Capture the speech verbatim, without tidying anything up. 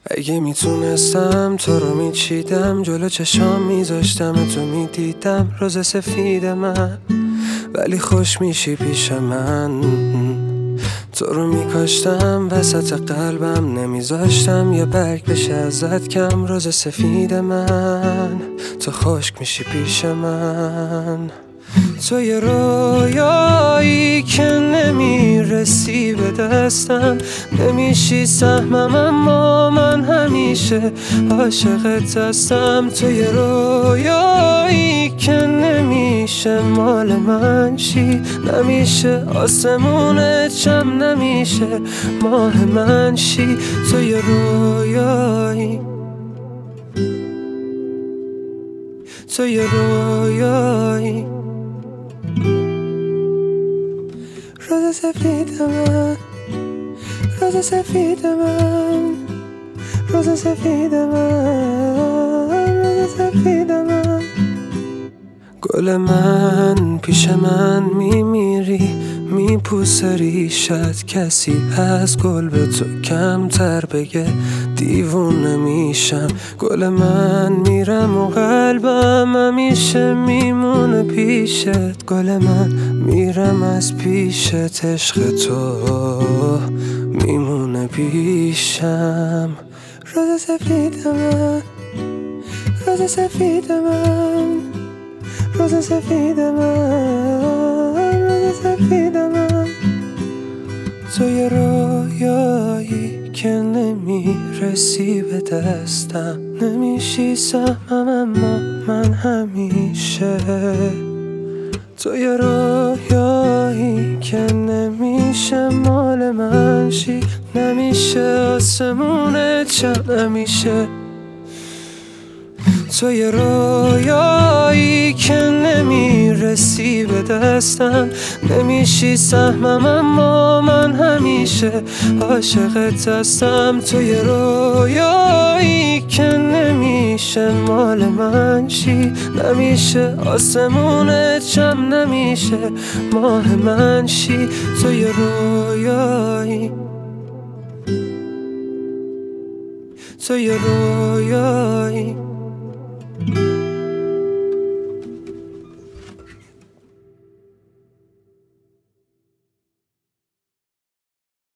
اگه میتونستم تو رو میچیدم، جلو چشام میذاشتم تو میدیدم روز سفید من، ولی خوش میشی پیش من. تو رو میکاشتم وسط قلبم، نمیذاشتم یه برگ بشه ازت کم. روز سفید من، تو خشک میشی پیش من. تو یه رویایی که نمیرسی به دستم، نمیشی سهمم اما من همیشه عاشقت هستم. تو یه رویایی که نمیشه مال من شی، نمیشه آسمون چم، نمیشه ماه من شی. تو یه رویایی، تو یه رویایی. روز سفید من، روز سفید من، روز سفید من، روز سفید من. گل من پیش من میمیری، میپوسه ریشت، کسی از گل به تو کمتر بگه دیوونه میشم. گل من میرم و قلبم همیشه میمونه پیشت. گل من میرم از پیشت، عشق تو میمونه پیشم. روز سفید من، روز سفید من، روز سفید من، روز سفید من. تو یه رویایی که نمیرسی به دستم، نمیشی سهمم اما من همیشه. تو یه رویایی که نمیشه مال من شی، نمیشه آسمون چم، نمیشه. تو یه رویایی که نمیرسی به دستم، نمیشی سهمم اما من همیشه عاشقت هستم. تو یه رویایی که نمیشه مال من شی، نمیشه آسمون چم، نمیشه ماه من شی. تو یه رویایی، تو یه رویایی.